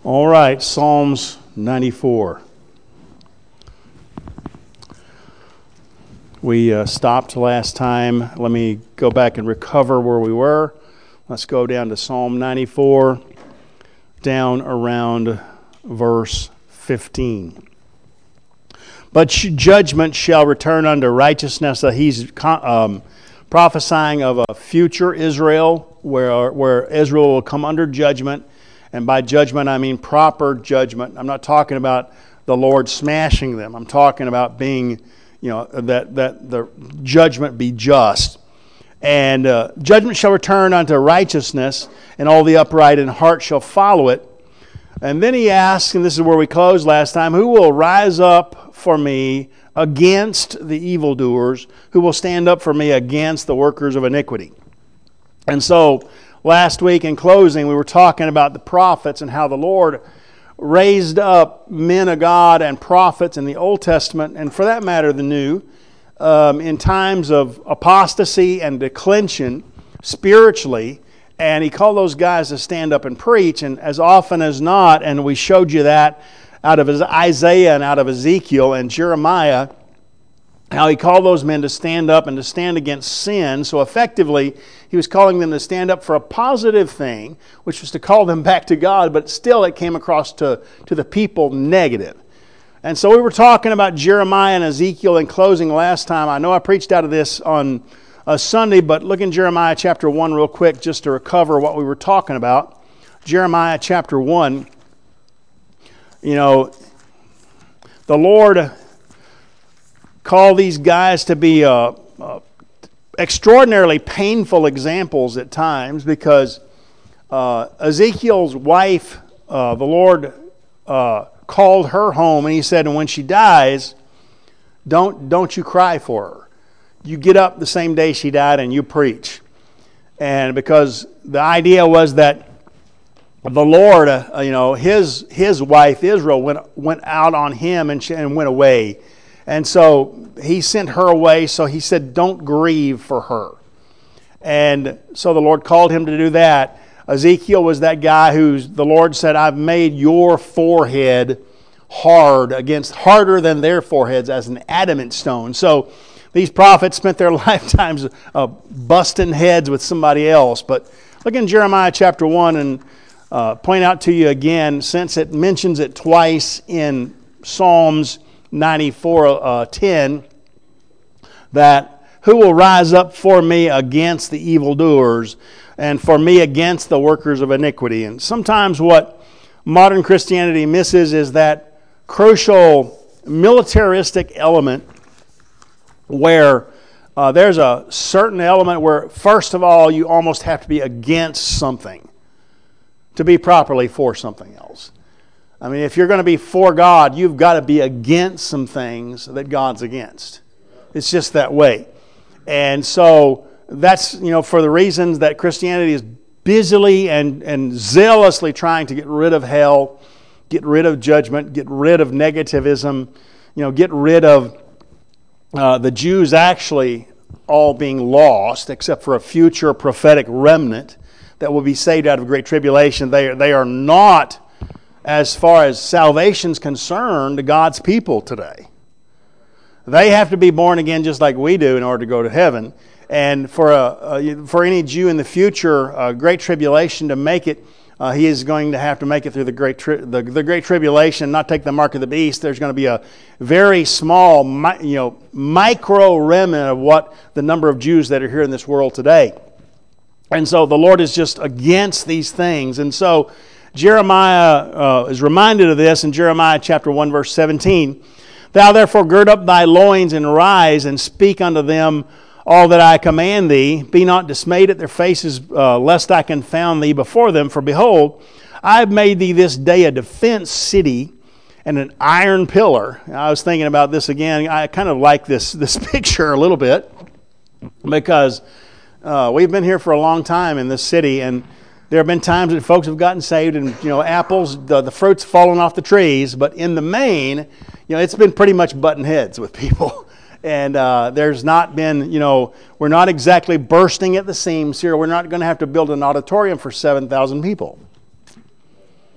All right, Psalms 94. We stopped last time. Let me go back and recover where we were. Let's go down to Psalm 94, down around verse 15. But judgment shall return unto righteousness. He's prophesying of a future Israel where Israel will come under judgment. And by judgment, I mean proper judgment. I'm not talking about the Lord smashing them. I'm talking about being, that the judgment be just. And judgment shall return unto righteousness, and all the upright in heart shall follow it. And then he asks, and this is where we closed last time, who will rise up for me against the evildoers? Who will stand up for me against the workers of iniquity? And so, last week in closing, we were talking about the prophets and how the Lord raised up men of God and prophets in the Old Testament, and for that matter, the New, in times of apostasy and declension spiritually, and he called those guys to stand up and preach, and as often as not, and we showed you that out of Isaiah and out of Ezekiel and Jeremiah, how he called those men to stand up and to stand against sin. So effectively, he was calling them to stand up for a positive thing, which was to call them back to God, but still it came across to the people negative. And so we were talking about Jeremiah and Ezekiel in closing last time. I know I preached out of this on a Sunday, but look in Jeremiah chapter 1 real quick just to recover what we were talking about. Jeremiah chapter 1, the Lord call these guys to be extraordinarily painful examples at times, because Ezekiel's wife, the Lord called her home, and he said, and when she dies, don't you cry for her. You get up the same day she died and you preach. And because the idea was that the Lord, his wife Israel went out on him and went away. And so he sent her away, so he said, don't grieve for her. And so the Lord called him to do that. Ezekiel was that guy who the Lord said, I've made your forehead harder than their foreheads, as an adamant stone. So these prophets spent their lifetimes busting heads with somebody else. But look in Jeremiah chapter 1 and point out to you again, since it mentions it twice in Psalms 94:10, that who will rise up for me against the evildoers and for me against the workers of iniquity. And sometimes what modern Christianity misses is that crucial militaristic element where there's a certain element where, first of all, you almost have to be against something to be properly for something else. I mean, if you're going to be for God, you've got to be against some things that God's against. It's just that way. And so that's, for the reasons that Christianity is busily and zealously trying to get rid of hell, get rid of judgment, get rid of negativism, get rid of the Jews actually all being lost, except for a future prophetic remnant that will be saved out of great tribulation. They are not, as far as salvation's concerned, God's people today. They have to be born again just like we do in order to go to heaven. And for any Jew in the future, great tribulation to make it, he is going to have to make it through the great tribulation, not take the mark of the beast. There's going to be a very small, micro remnant of what the number of Jews that are here in this world today. And so the Lord is just against these things. And so Jeremiah is reminded of this in Jeremiah chapter 1, verse 17. Thou therefore gird up thy loins and rise and speak unto them all that I command thee. Be not dismayed at their faces, lest I confound thee before them. For behold, I have made thee this day a defense city and an iron pillar. I was thinking about this again. I kind of like this picture a little bit, because we've been here for a long time in this city, and there have been times that folks have gotten saved and, apples, the fruit's fallen off the trees, but in the main, it's been pretty much button heads with people. And there's not been, we're not exactly bursting at the seams here. We're not going to have to build an auditorium for 7,000 people.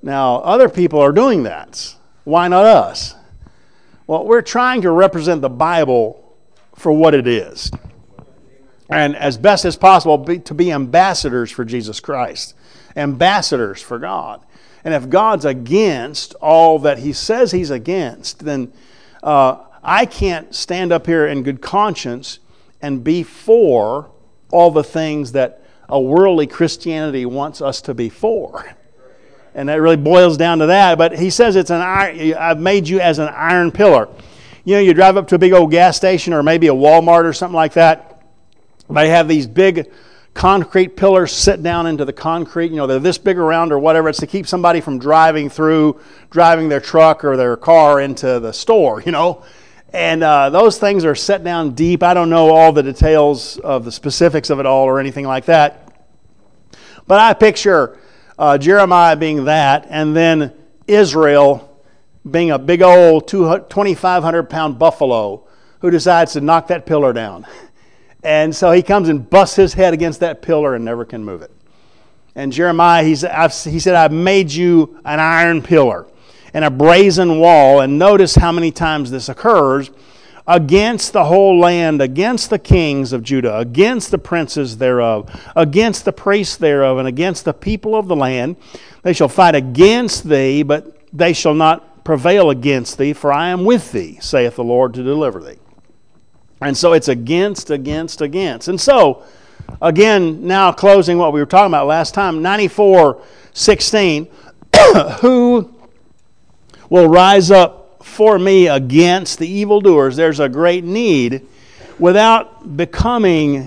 Now, other people are doing that. Why not us? Well, we're trying to represent the Bible for what it is. And as best as possible, to be ambassadors for Jesus Christ. Ambassadors for God. And if God's against all that He says He's against, then I can't stand up here in good conscience and be for all the things that a worldly Christianity wants us to be for. And that really boils down to that. But He says it's an iron, I've made you as an iron pillar. You know, you drive up to a big old gas station or maybe a Walmart or something like that. They have these big concrete pillars set down into the concrete. You know, they're this big around or whatever. It's to keep somebody from driving their truck or their car into the store, you know. And those things are set down deep. I don't know all the details of the specifics of it all or anything like that. But I picture Jeremiah being that, and then Israel being a big old 2,500-pound buffalo who decides to knock that pillar down. And so he comes and busts his head against that pillar and never can move it. And Jeremiah, he said, I've made you an iron pillar and a brazen wall. And notice how many times this occurs. Against the whole land, against the kings of Judah, against the princes thereof, against the priests thereof, and against the people of the land. They shall fight against thee, but they shall not prevail against thee, for I am with thee, saith the Lord, to deliver thee. And so it's against. And so, again, now closing what we were talking about last time, 94:16, who will rise up for me against the evildoers? There's a great need without becoming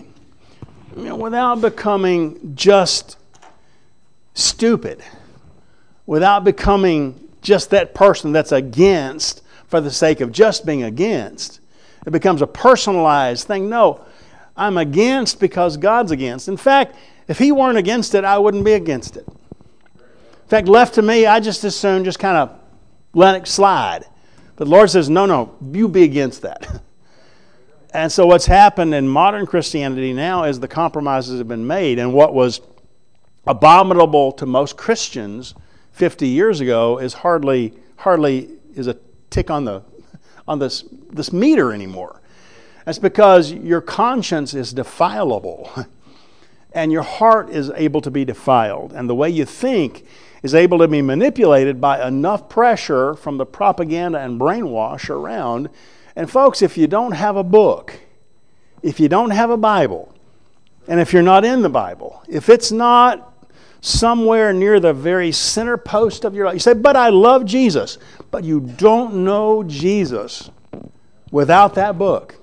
just stupid, without becoming just that person that's against for the sake of just being against. It becomes a personalized thing. No, I'm against because God's against. In fact, if He weren't against it, I wouldn't be against it. In fact, left to me, I just as soon just kind of let it slide. But the Lord says, no, you be against that. And so what's happened in modern Christianity now is the compromises have been made. And what was abominable to most Christians 50 years ago is hardly is a tick on this meter anymore. That's because your conscience is defileable. And your heart is able to be defiled. And the way you think is able to be manipulated by enough pressure from the propaganda and brainwash around. And folks, if you don't have a book, if you don't have a Bible, and if you're not in the Bible, if it's not somewhere near the very center post of your life, you say, but I love Jesus, but you don't know Jesus without that book.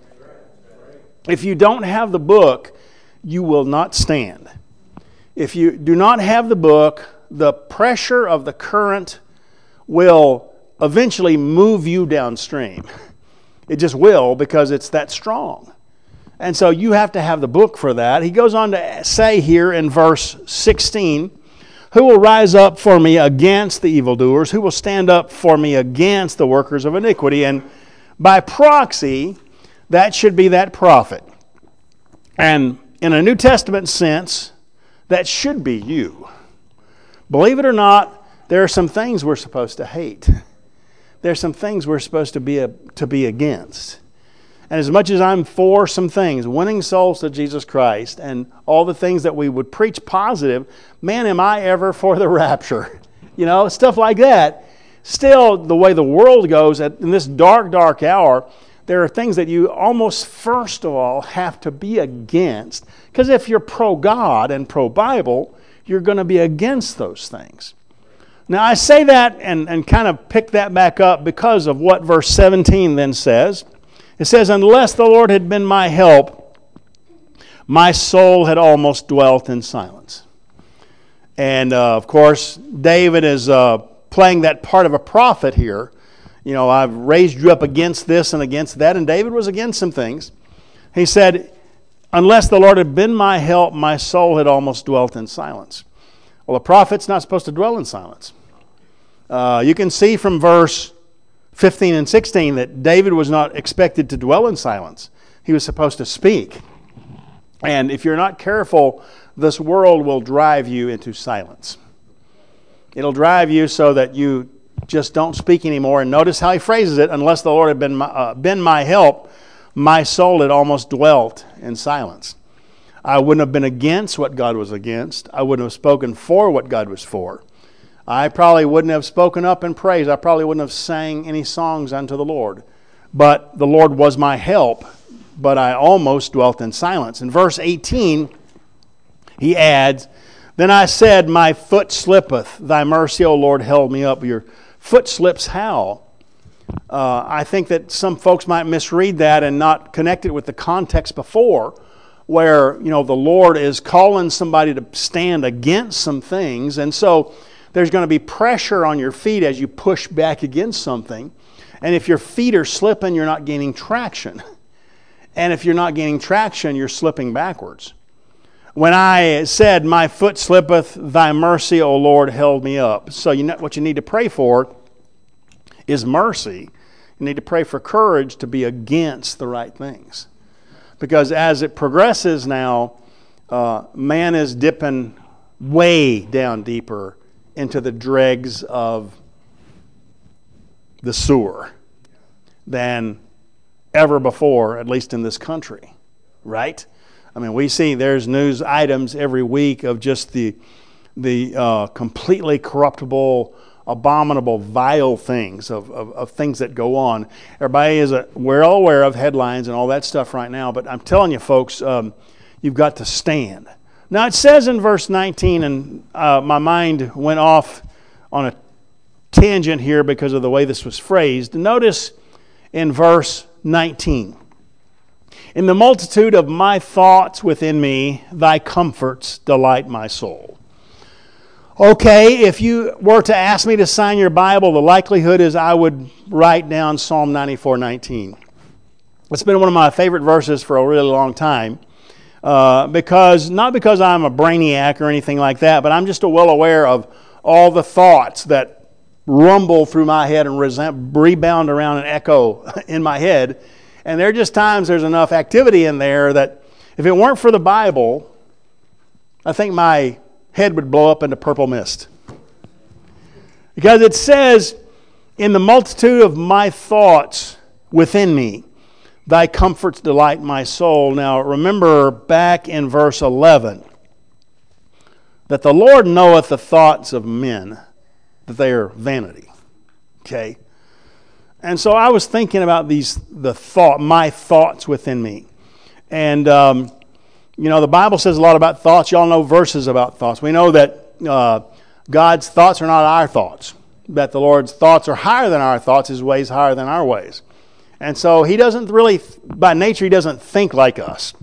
If you don't have the book, you will not stand. If you do not have the book, the pressure of the current will eventually move you downstream. It just will, because it's that strong. And so you have to have the book for that. He goes on to say here in verse 16, who will rise up for me against the evildoers? Who will stand up for me against the workers of iniquity? And by proxy, that should be that prophet. And in a New Testament sense, that should be you. Believe it or not, there are some things we're supposed to hate. There are some things we're supposed to be against. And as much as I'm for some things, winning souls to Jesus Christ and all the things that we would preach positive, man, am I ever for the rapture. You know, stuff like that. Still, the way the world goes in this dark, dark hour, there are things that you almost first of all have to be against. Because if you're pro-God and pro-Bible, you're going to be against those things. Now, I say that and kind of pick that back up because of what verse 17 then says. It says, unless the Lord had been my help, my soul had almost dwelt in silence. And, of course, David is playing that part of a prophet here. You know, I've raised you up against this and against that. And David was against some things. He said, unless the Lord had been my help, my soul had almost dwelt in silence. Well, a prophet's not supposed to dwell in silence. You can see from verse 15 and 16 that David was not expected to dwell in silence. He was supposed to speak. And if you're not careful, this world will drive you into silence. It'll drive you so that you just don't speak anymore. And notice how he phrases it: unless the Lord had been my help, my soul had almost dwelt in silence. I wouldn't have been against what God was against. I wouldn't have spoken for what God was for. I probably wouldn't have spoken up in praise. I probably wouldn't have sang any songs unto the Lord. But the Lord was my help, but I almost dwelt in silence. In verse 18, he adds, then I said, my foot slippeth. Thy mercy, O Lord, held me up. Your foot slips how? I think that some folks might misread that and not connect it with the context before, where, the Lord is calling somebody to stand against some things. And so there's going to be pressure on your feet as you push back against something. And if your feet are slipping, you're not gaining traction. And if you're not gaining traction, you're slipping backwards. When I said, my foot slippeth, thy mercy, O Lord, held me up. So what you need to pray for is mercy. You need to pray for courage to be against the right things. Because as it progresses now, man is dipping way down deeper into the dregs of the sewer than ever before, at least in this country, right? I mean, we see there's news items every week of just the completely corruptible, abominable, vile things of things that go on. Everybody we're all aware of headlines and all that stuff right now, but I'm telling you, folks, you've got to stand. Now, it says in verse 19, and my mind went off on a tangent here because of the way this was phrased. Notice in verse 19, in the multitude of my thoughts within me, thy comforts delight my soul. Okay, if you were to ask me to sign your Bible, the likelihood is I would write down Psalm 94:19. It's been one of my favorite verses for a really long time, not because I'm a brainiac or anything like that, but I'm just well aware of all the thoughts that rumble through my head and rebound around and echo in my head. And there are just times there's enough activity in there that if it weren't for the Bible, I think my head would blow up into purple mist. Because it says, in the multitude of my thoughts within me, thy comforts delight my soul. Now remember back in verse 11, that the Lord knoweth the thoughts of men, that they are vanity. Okay? And so I was thinking about my thoughts within me. And the Bible says a lot about thoughts. Y'all know verses about thoughts. We know that God's thoughts are not our thoughts. That the Lord's thoughts are higher than our thoughts, His ways higher than our ways. And so He doesn't really, by nature, He doesn't think like us.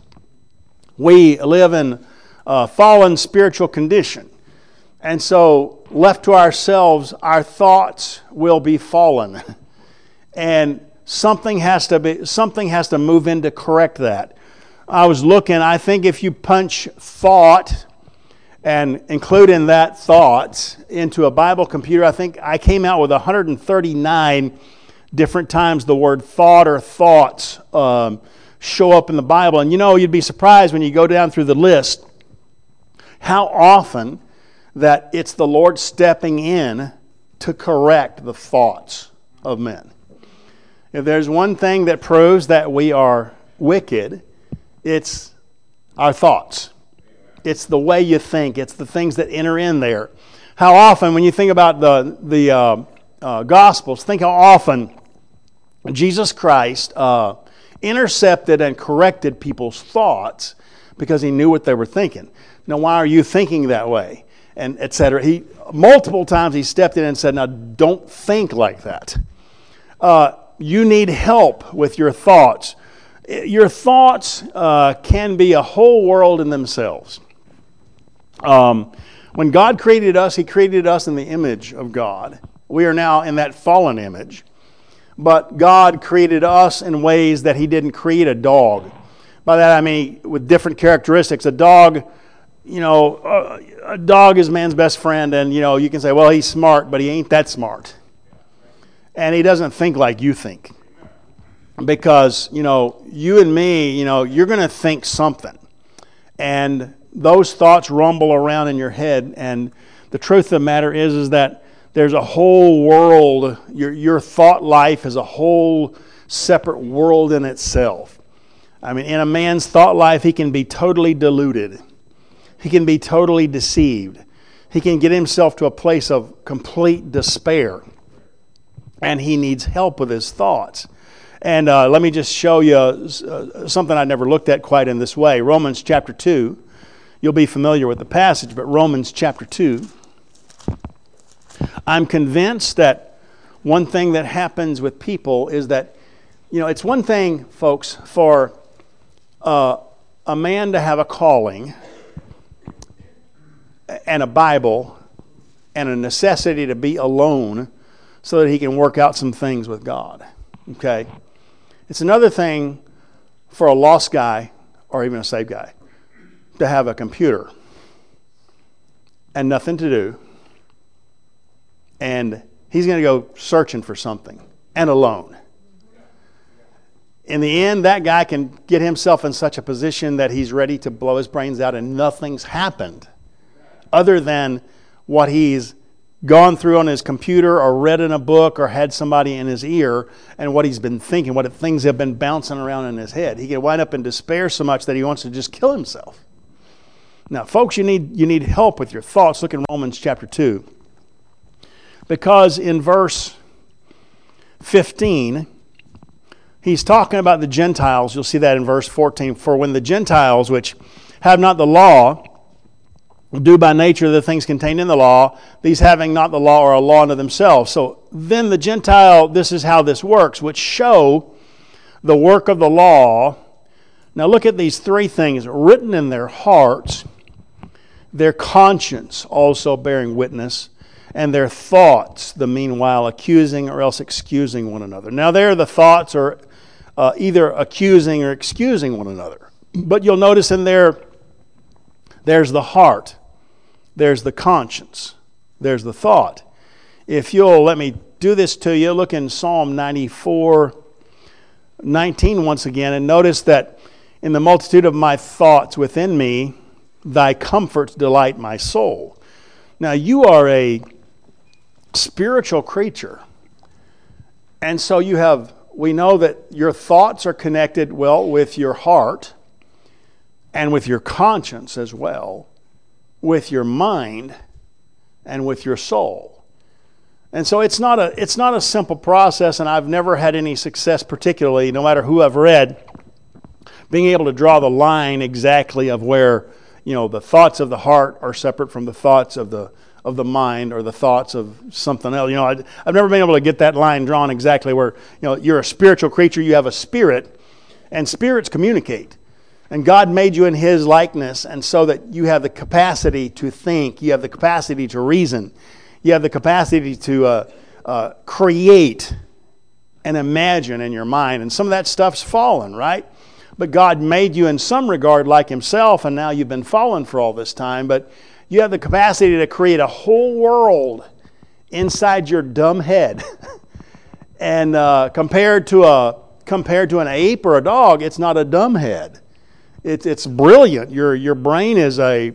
We live in a fallen spiritual condition. And so, left to ourselves, our thoughts will be fallen. And something has to move in to correct that. I was looking, I think if you punch thought and include in that thoughts into a Bible computer, I think I came out with 139 different times the word thought or thoughts show up in the Bible. And you'd be surprised when you go down through the list how often that it's the Lord stepping in to correct the thoughts of men. If there's one thing that proves that we are wicked, it's our thoughts. It's the way you think. It's the things that enter in there. How often, when you think about the Gospels, think how often Jesus Christ intercepted and corrected people's thoughts because He knew what they were thinking. Now, why are you thinking that way? And etc. Multiple times He stepped in and said, now don't think like that. You need help with your thoughts. Your thoughts can be a whole world in themselves. When God created us, He created us in the image of God. We are now in that fallen image. But God created us in ways that He didn't create a dog. By that I mean with different characteristics. A dog is man's best friend, and you can say, well, he's smart, but he ain't that smart. And he doesn't think like you think. Because, you and me, you're going to think something. And those thoughts rumble around in your head, and the truth of the matter is that there's a whole world. Your thought life is a whole separate world in itself. I mean, in a man's thought life, he can be totally deluded. He can be totally deceived. He can get himself to a place of complete despair. And he needs help with his thoughts. And let me just show you something I never looked at quite in this way. Romans chapter 2. You'll be familiar with the passage, but Romans chapter 2. I'm convinced that one thing that happens with people is that, it's one thing, folks, for a man to have a calling and a Bible and a necessity to be alone so that he can work out some things with God. Okay? It's another thing for a lost guy or even a saved guy to have a computer and nothing to do, and he's going to go searching for something and alone. In the end, that guy can get himself in such a position that he's ready to blow his brains out and nothing's happened other than what he's gone through on his computer or read in a book or had somebody in his ear and what he's been thinking, what things have been bouncing around in his head. He can wind up in despair so much that he wants to just kill himself. Now, folks, you need help with your thoughts. Look in Romans chapter 2. Because in verse 15, he's talking about the Gentiles. You'll see that in verse 14. For when the Gentiles, which have not the law, do by nature the things contained in the law, these having not the law are a law unto themselves. So then the Gentile, this is how this works, which show the work of the law. Now look at these three things written in their hearts, their conscience also bearing witness, and their thoughts, the meanwhile accusing or else excusing one another. Now there the thoughts are either accusing or excusing one another. But you'll notice in there's the heart, there's the conscience, there's the thought. If you'll let me do this to you, look in Psalm 94:19 once again, and notice that in the multitude of my thoughts within me, thy comforts delight my soul. Now you are a spiritual creature. And so we know that your thoughts are connected, with your heart and with your conscience as well, with your mind and with your soul. And so it's not a simple process, and I've never had any success, particularly, no matter who I've read, being able to draw the line exactly of where, the thoughts of the heart are separate from the thoughts of the mind or the thoughts of something else. I've never been able to get that line drawn exactly where, you're a spiritual creature, you have a spirit, and spirits communicate. And God made you in His likeness, and so that you have the capacity to think, you have the capacity to reason, you have the capacity to create and imagine in your mind. And some of that stuff's fallen, right? But God made you in some regard like Himself, and now you've been fallen for all this time. But you have the capacity to create a whole world inside your dumb head. And compared to an ape or a dog, it's not a dumb head. It's brilliant. Your brain is a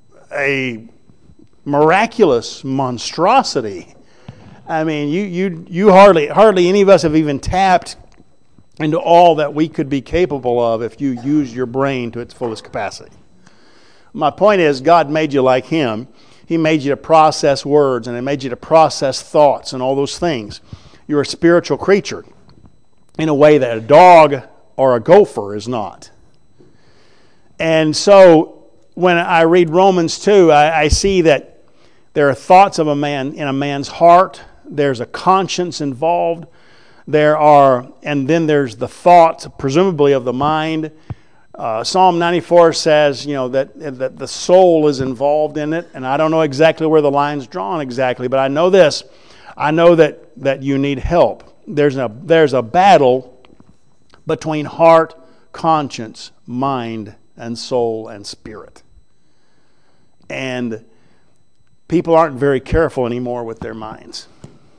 miraculous monstrosity. I mean, you hardly any of us have even tapped into all that we could be capable of if you use your brain to its fullest capacity. My point is, God made you like Him. He made you to process words, and He made you to process thoughts and all those things. You're a spiritual creature in a way that a dog or a gopher is not. And so when I read Romans 2, I see that there are thoughts of a man in a man's heart. There's a conscience involved. And then there's the thoughts, presumably of the mind. Psalm 94 says, that the soul is involved in it. And I don't know exactly where the line's drawn exactly, but I know this. I know that you need help. There's a battle between heart, conscience, mind, and soul and spirit. And people aren't very careful anymore with their minds.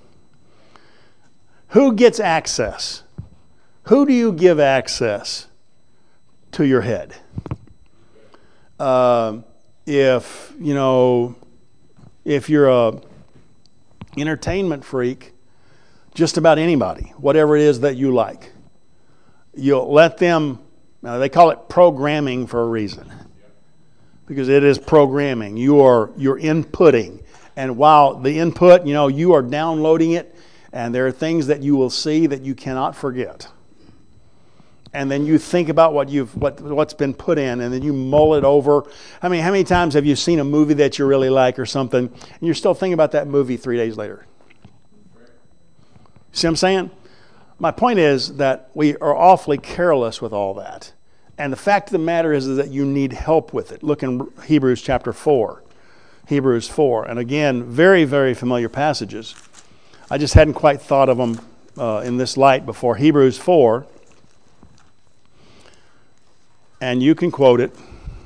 Who gets access? Who do you give access to your head? If if you're a entertainment freak, just about anybody, whatever it is that you like, you'll let them, now they call it programming for a reason, because it is programming. You're inputting, and while the input, you are downloading it, and there are things that you will see that you cannot forget. And then you think about what's been put in, and then you mull it over. I mean, how many times have you seen a movie that you really like or something, and you're still thinking about that movie 3 days later? See what I'm saying? My point is that we are awfully careless with all that. And the fact of the matter is that you need help with it. Look in Hebrews chapter 4. Hebrews 4. And again, very, very familiar passages. I just hadn't quite thought of them in this light before. Hebrews 4. And you can quote it.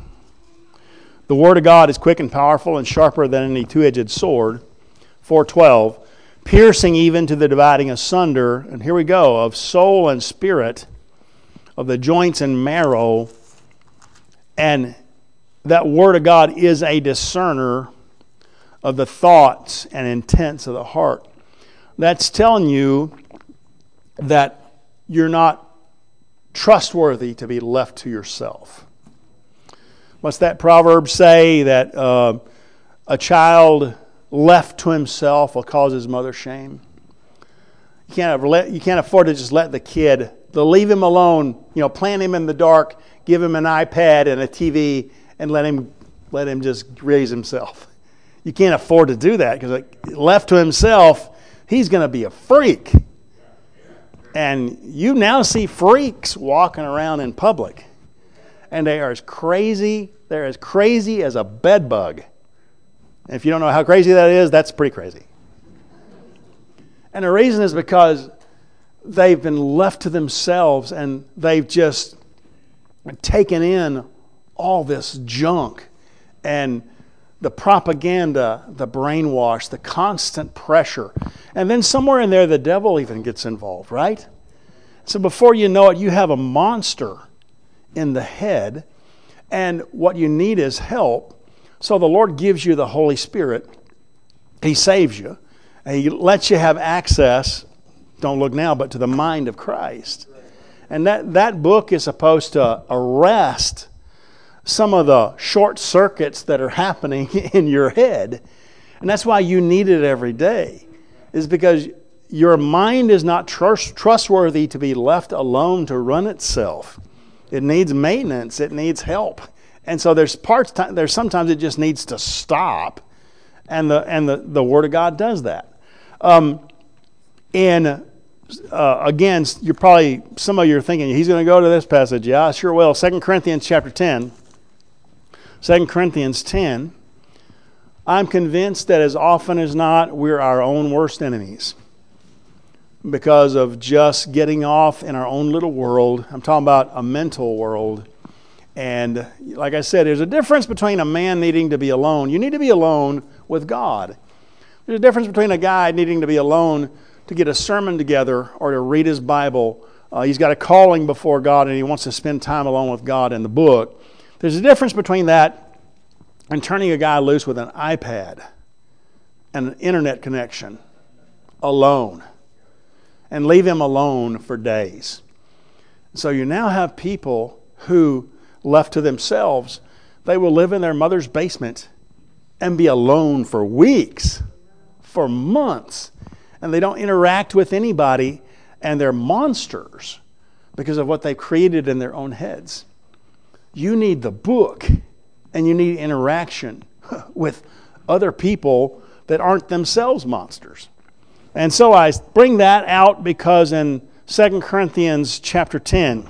The word of God is quick and powerful and sharper than any two-edged sword. 4:12. Piercing even to the dividing asunder, and here we go, of soul and spirit, of the joints and marrow. And that word of God is a discerner of the thoughts and intents of the heart. That's telling you that you're not trustworthy to be left to yourself. What's that proverb say? That a child left to himself will cause his mother shame. You can't afford to just let the kid, leave him alone, plant him in the dark, give him an iPad and a TV, and let him just raise himself. You can't afford to do that, because left to himself, he's going to be a freak. And you now see freaks walking around in public, and they're as crazy as a bed bug. And if you don't know how crazy that is, that's pretty crazy. And the reason is because they've been left to themselves, and they've just taken in all this junk and the propaganda, the brainwash, the constant pressure. And then somewhere in there, the devil even gets involved, right? So before you know it, you have a monster in the head, and what you need is help. So the Lord gives you the Holy Spirit. He saves you. And He lets you have access, don't look now, but to the mind of Christ. And that book is supposed to arrest some of the short circuits that are happening in your head. And that's why you need it every day, is because your mind is not trustworthy to be left alone to run itself. It needs maintenance. It needs help. And so there's sometimes it just needs to stop, and the Word of God does that. Again, some of you are thinking, he's going to go to this passage. Yeah, I sure will. 2 Corinthians chapter 10. 2 Corinthians 10. I'm convinced that as often as not, we're our own worst enemies because of just getting off in our own little world. I'm talking about a mental world. And like I said, there's a difference between a man needing to be alone. You need to be alone with God. There's a difference between a guy needing to be alone to get a sermon together or to read his Bible. He's got a calling before God, and he wants to spend time alone with God in the book. There's a difference between that and turning a guy loose with an iPad and an internet connection alone, and leave him alone for days. So you now have people who, left to themselves, they will live in their mother's basement and be alone for weeks, for months, and they don't interact with anybody, and they're monsters because of what they've created in their own heads. You need the book, and you need interaction with other people that aren't themselves monsters. And so I bring that out because in 2 Corinthians chapter 10,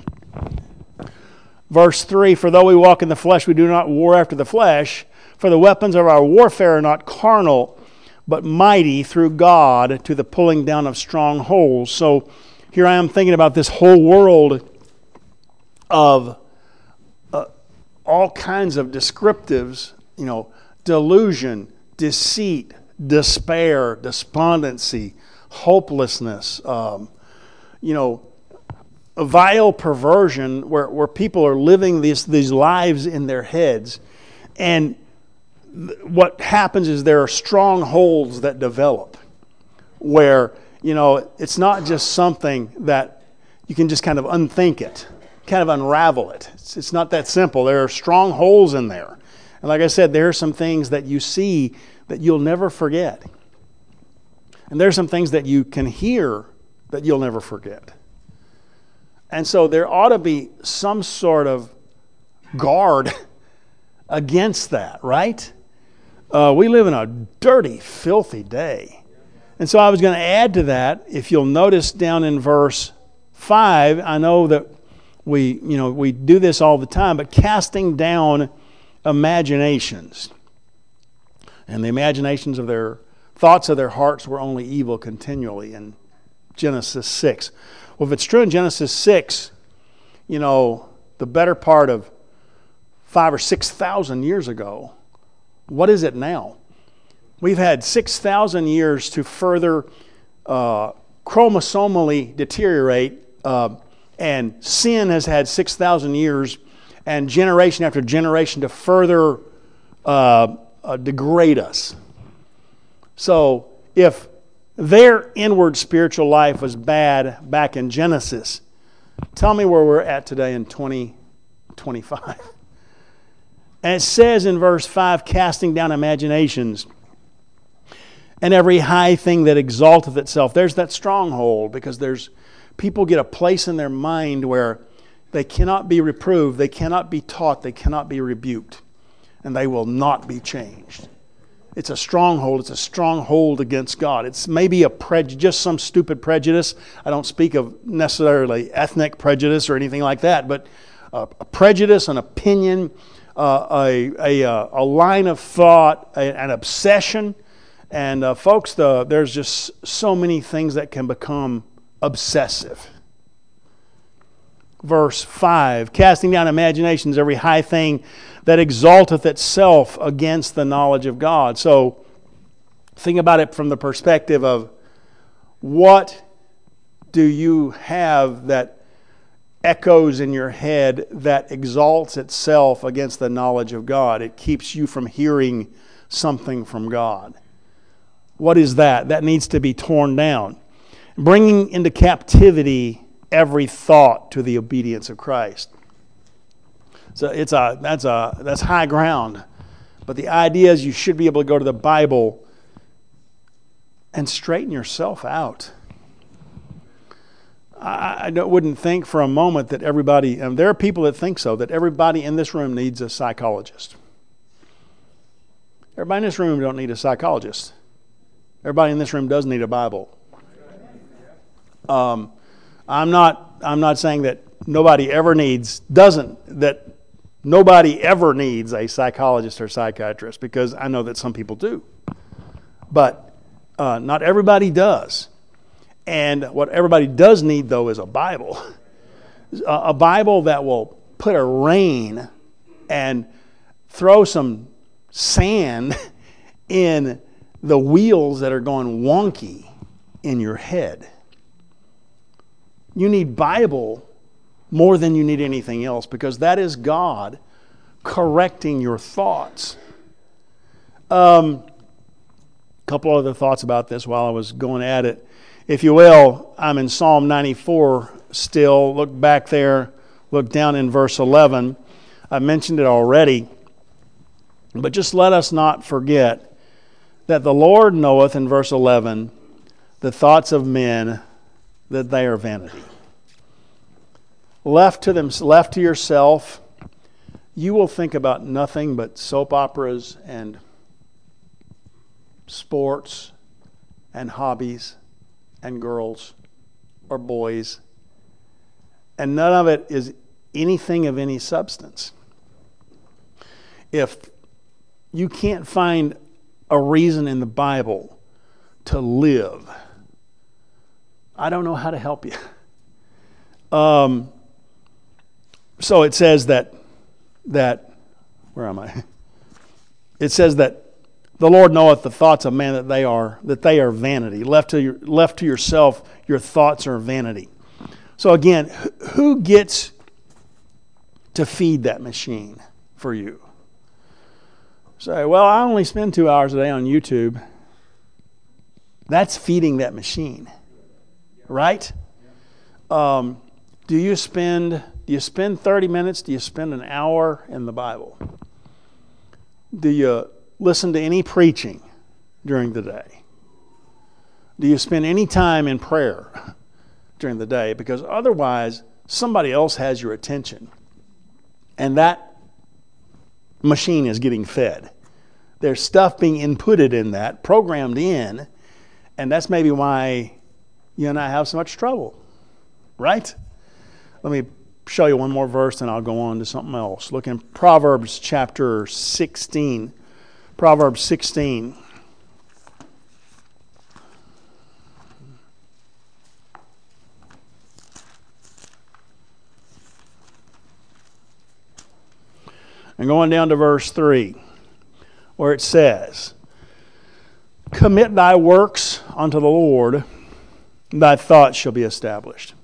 verse 3, for though we walk in the flesh, we do not war after the flesh, for the weapons of our warfare are not carnal, but mighty through God to the pulling down of strongholds. So here I am thinking about this whole world of all kinds of descriptives, delusion, deceit, despair, despondency, hopelessness, a vile perversion where people are living these lives in their heads. And what happens is there are strongholds that develop where, it's not just something that you can just kind of unthink it, kind of unravel it. It's not that simple. There are strongholds in there. And like I said, there are some things that you see that you'll never forget. And there are some things that you can hear that you'll never forget. And so there ought to be some sort of guard against that, right? We live in a dirty, filthy day. And so I was going to add to that, if you'll notice down in verse 5, I know that we do this all the time, but casting down imaginations. And the imaginations of their thoughts of their hearts were only evil continually in Genesis 6. Well, if it's true in Genesis 6, the better part of 5,000 or 6,000 years ago, what is it now? We've had 6,000 years to further chromosomally deteriorate, and sin has had 6,000 years and generation after generation to further degrade us. So if their inward spiritual life was bad back in Genesis, tell me where we're at today in 2025. And it says in verse 5, casting down imaginations and every high thing that exalteth itself. There's that stronghold, because people get a place in their mind where they cannot be reproved, they cannot be taught, they cannot be rebuked, and they will not be changed. It's a stronghold. It's a stronghold against God. It's maybe just some stupid prejudice. I don't speak of necessarily ethnic prejudice or anything like that, but a prejudice, an opinion, a line of thought, an obsession. And folks, there's just so many things that can become obsessive. Verse 5, casting down imaginations, every high thing that exalteth itself against the knowledge of God. So think about it from the perspective of, what do you have that echoes in your head that exalts itself against the knowledge of God? It keeps you from hearing something from God. What is that? That needs to be torn down. Bringing into captivity every thought to the obedience of Christ. So that's high ground. But the idea is you should be able to go to the Bible and straighten yourself out. I wouldn't think for a moment that everybody, and there are people that think so, that everybody in this room needs a psychologist. Everybody in this room don't need a psychologist. Everybody in this room does need a Bible. I'm not saying that nobody ever needs a psychologist or psychiatrist, because I know that some people do. But not everybody does. And what everybody does need, though, is a Bible. A Bible that will put a rein and throw some sand in the wheels that are going wonky in your head. You need Bible more than you need anything else, because that is God correcting your thoughts. A couple other thoughts about this while I was going at it. If you will, I'm in Psalm 94 still. Look back there. Look down in verse 11. I mentioned it already. But just let us not forget that the Lord knoweth, in verse 11, the thoughts of men, that they are vanity. Left to yourself, you will think about nothing but soap operas and sports and hobbies and girls or boys. And none of it is anything of any substance. If you can't find a reason in the Bible to live, I don't know how to help you. So it says that where am I? It says that the Lord knoweth the thoughts of man, that they are vanity. Left to yourself, your thoughts are vanity. So again, who gets to feed that machine for you? Say, well, I only spend 2 hours a day on YouTube. That's feeding that machine, right? Do you spend 30 minutes? Do you spend an hour in the Bible? Do you listen to any preaching during the day? Do you spend any time in prayer during the day? Because otherwise, somebody else has your attention. And that machine is getting fed. There's stuff being inputted in that, programmed in, and that's maybe why you and I have so much trouble, right? Let me show you one more verse and I'll go on to something else. Look in Proverbs chapter 16. Proverbs 16. And going down to verse 3, where it says, commit thy works unto the Lord, and thy thoughts shall be established.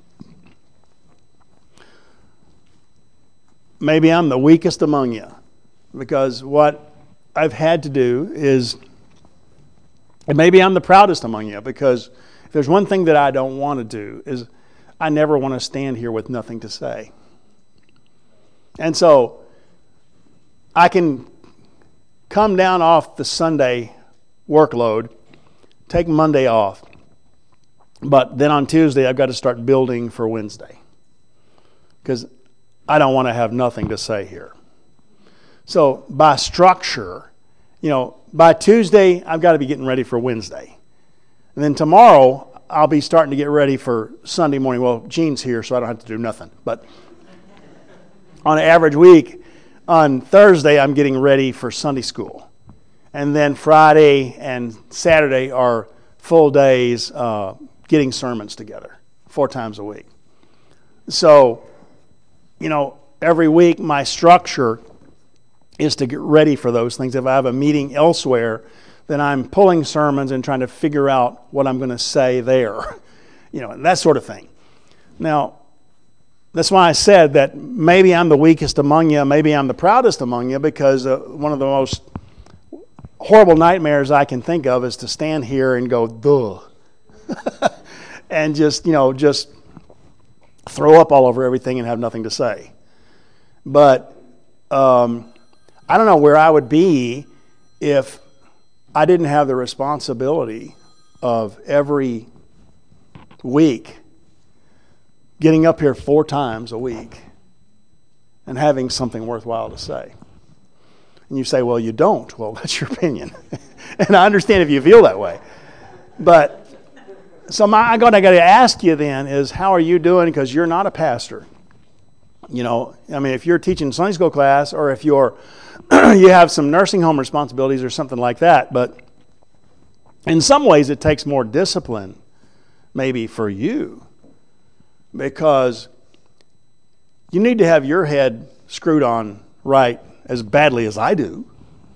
Maybe I'm the weakest among you, because what I've had to do is, and maybe I'm the proudest among you, because if there's one thing that I don't want to do is I never want to stand here with nothing to say. And so I can come down off the Sunday workload, take Monday off, but then on Tuesday I've got to start building for Wednesday because I don't want to have nothing to say here. So by structure, by Tuesday I've got to be getting ready for Wednesday. And then tomorrow I'll be starting to get ready for Sunday morning. Well, Gene's here, so I don't have to do nothing. But on an average week, on Thursday, I'm getting ready for Sunday school. And then Friday and Saturday are full days getting sermons together 4 times a week. So, every week my structure is to get ready for those things. If I have a meeting elsewhere, then I'm pulling sermons and trying to figure out what I'm going to say there, and that sort of thing. Now, that's why I said that maybe I'm the weakest among you, maybe I'm the proudest among you, because one of the most horrible nightmares I can think of is to stand here and go, duh, and just throw up all over everything and have nothing to say. But I don't know where I would be if I didn't have the responsibility of every week getting up here 4 times a week and having something worthwhile to say. And you say, well, you don't. Well, that's your opinion. And I understand if you feel that way. But so I got to ask you then is, how are you doing? Because you're not a pastor. If you're teaching Sunday school class, or if you have some nursing home responsibilities or something like that. But in some ways it takes more discipline maybe for you, because you need to have your head screwed on right as badly as I do.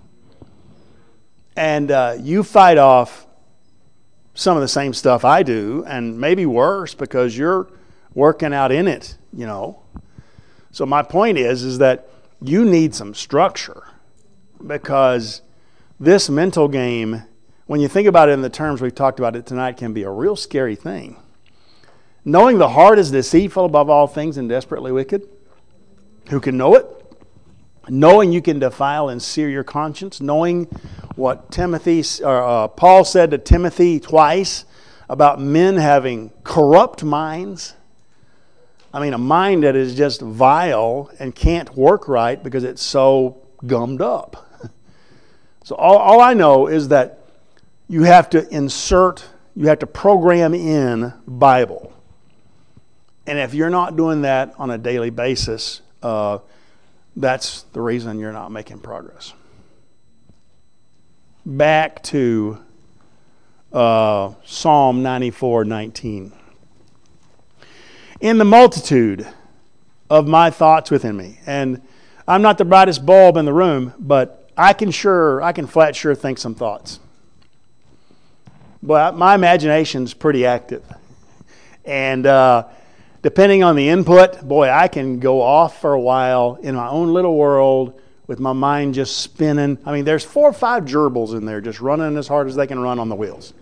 And you fight off some of the same stuff I do, and maybe worse, because you're working out in it, So my point is that you need some structure, because this mental game, when you think about it in the terms we've talked about it tonight, can be a real scary thing. Knowing the heart is deceitful above all things and desperately wicked. Who can know it? Knowing you can defile and sear your conscience. Knowing what Paul said to Timothy twice about men having corrupt minds. A mind that is just vile and can't work right because it's so gummed up. So all I know is that you have to program in Bible. And if you're not doing that on a daily basis, that's the reason you're not making progress. Back to Psalm 94:19. In the multitude of my thoughts within me. And I'm not the brightest bulb in the room, but I can flat sure think some thoughts. But my imagination's pretty active. And depending on the input, boy, I can go off for a while in my own little world with my mind just spinning. I mean, there's 4 or 5 gerbils in there just running as hard as they can run on the wheels.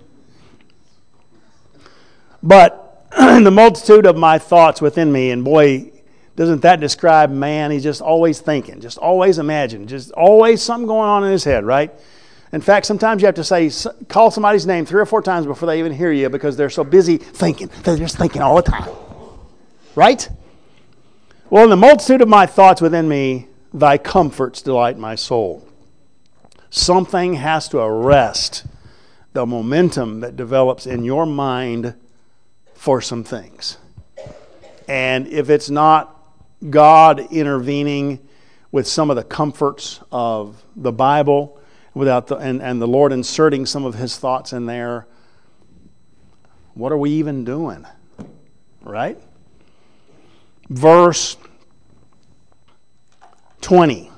But in the multitude of my thoughts within me, and boy, doesn't that describe man? He's just always thinking, just always imagining, just always something going on in his head, right? In fact, sometimes you have to call somebody's name 3 or 4 times before they even hear you because they're so busy thinking. They're just thinking all the time. Right? Well, in the multitude of my thoughts within me, thy comforts delight my soul. Something has to arrest the momentum that develops in your mind for some things. And if it's not God intervening with some of the comforts of the Bible, and the Lord inserting some of His thoughts in there, what are we even doing? Right? Verse 20.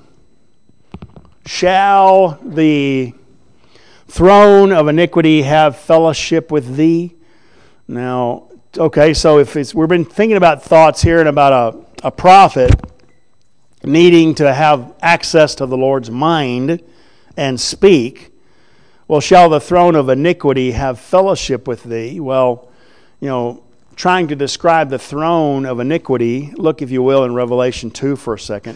Shall the throne of iniquity have fellowship with thee? Now, okay, so we've been thinking about thoughts here and about a prophet needing to have access to the Lord's mind and speak. Well, shall the throne of iniquity have fellowship with thee? Well, trying to describe the throne of iniquity, look, if you will, in Revelation 2 for a second.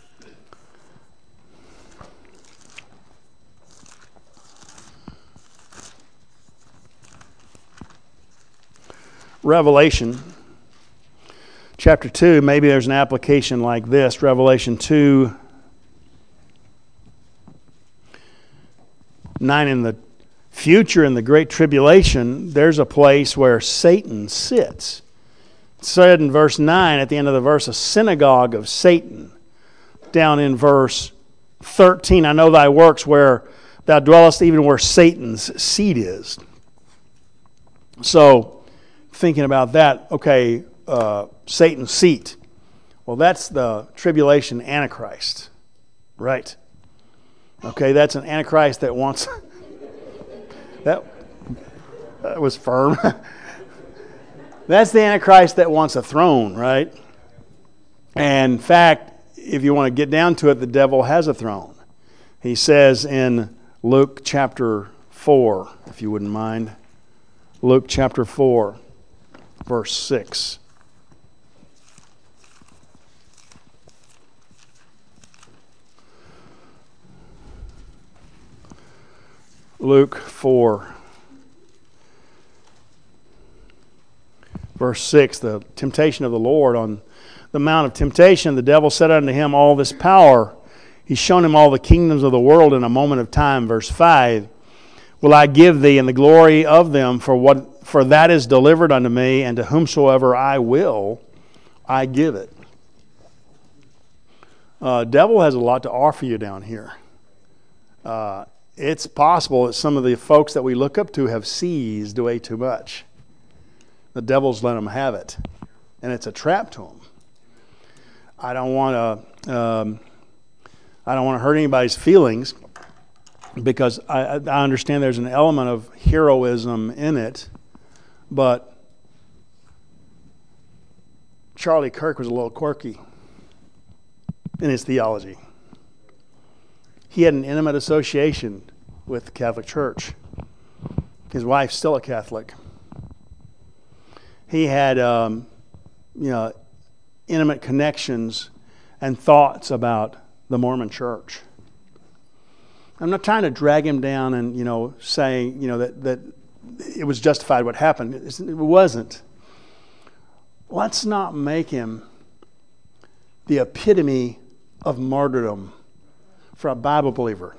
Revelation chapter 2, maybe there's an application like this. Revelation 2, 9, in the future, in the Great Tribulation, there's a place where Satan sits. It said in verse 9, at the end of the verse, a synagogue of Satan. Down in verse 13, I know thy works where thou dwellest, even where Satan's seat is. So, thinking about that, okay, Satan's seat. Well, that's the tribulation Antichrist, right? Okay, that's an Antichrist that wants... that was firm. That's the Antichrist that wants a throne, right? And in fact, if you want to get down to it, the devil has a throne. He says in Luke chapter 4, if you wouldn't mind. Luke chapter 4, verse 6. Luke 4, verse 6, the temptation of the Lord. On the mount of temptation, the devil said unto him, all this power, he's shown him all the kingdoms of the world in a moment of time. Verse 5, will I give thee in the glory of them, for that is delivered unto me, and to whomsoever I will, I give it. Devil has a lot to offer you down here. It's possible that some of the folks that we look up to have seized way too much. The devil's let them have it, and it's a trap to them. I don't want to hurt anybody's feelings, because I understand there's an element of heroism in it, but Charlie Kirk was a little quirky in his theology. He had an intimate association with the Catholic Church. His wife's still a Catholic. He had, intimate connections and thoughts about the Mormon Church. I'm not trying to drag him down and, saying, that it was justified what happened. It wasn't. Let's not make him the epitome of martyrdom for a Bible believer.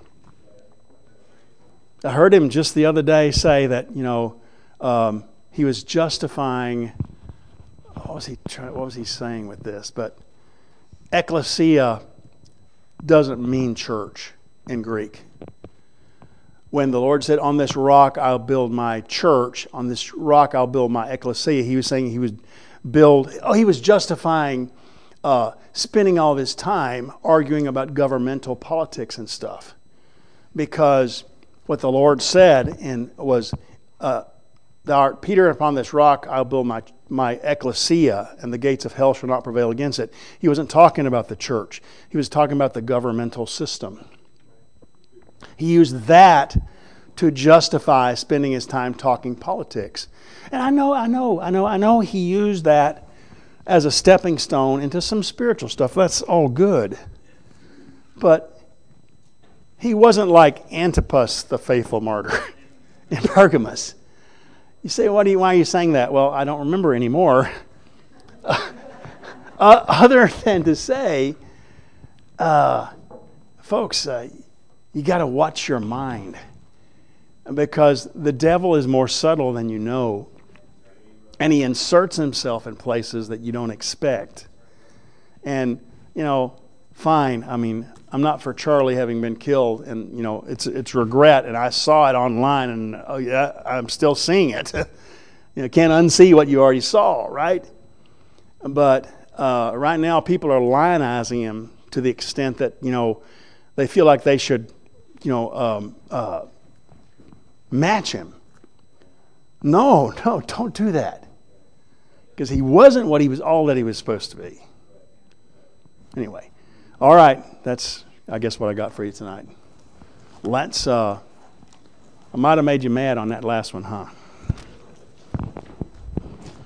I heard him just the other day say that, he was justifying, what was he saying with this? But ecclesia doesn't mean church in Greek. When the Lord said, on this rock I'll build my church, on this rock I'll build my ecclesia, he was saying he was justifying spending all of his time arguing about governmental politics and stuff. Because what the Lord said was, thou art Peter, upon this rock I'll build my my ecclesia, and the gates of hell shall not prevail against it. He wasn't talking about the church. He was talking about the governmental system. He used that to justify spending his time talking politics. And I know he used that as a stepping stone into some spiritual stuff. That's all good. But he wasn't like Antipas, the faithful martyr in Pergamos. You say, why are you saying that? Well, I don't remember anymore. Other than to say, folks, you got to watch your mind, because the devil is more subtle than you know, and he inserts himself in places that you don't expect. And, fine, I'm not for Charlie having been killed, and, it's regret, and I saw it online, and I'm still seeing it. Can't unsee what you already saw, right? But right now, people are lionizing him to the extent that, they feel like they should, match him. No, don't do that. Because he wasn't all that he was supposed to be. Anyway, all right, that's, I guess, what I got for you tonight. I might have made you mad on that last one, huh?